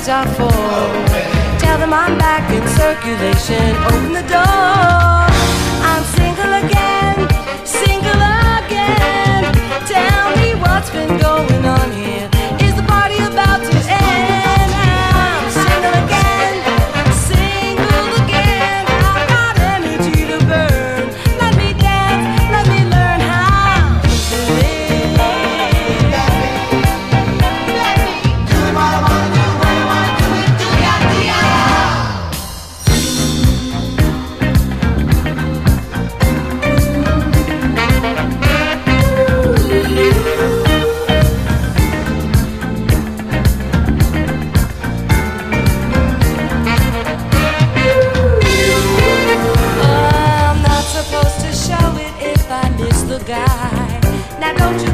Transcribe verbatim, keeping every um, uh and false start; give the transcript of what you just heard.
are full. Tell them I'm back in circulation. Open the door. I'm single again, single again. Tell me what's been going on here. Is the party about to end? I'm single again, single again. I've got energy to burn. Let me dance, let me learn how to live. Do what I wanna do, when I wanna do it, do ya, do ya. I'm not supposed to show it if I miss the guy. Now don't you